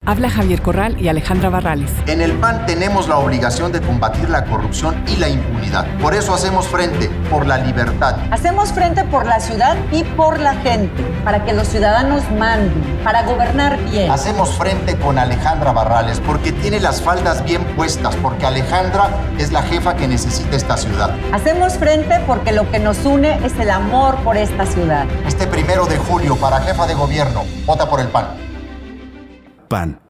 Habla Javier Corral y Alejandra Barrales. En el PAN tenemos la obligación de combatir la corrupción y la impunidad. Por eso hacemos frente por la libertad. Hacemos frente por la ciudad y por la gente, para que los ciudadanos manden, para gobernar bien. Hacemos frente con Alejandra Barrales porque tiene las faldas bien puestas, porque Alejandra es la jefa que necesita esta ciudad. Hacemos frente porque lo que nos une es el amor por esta ciudad. Este 1 de julio, para jefa de gobierno, vota por el PAN. PAN.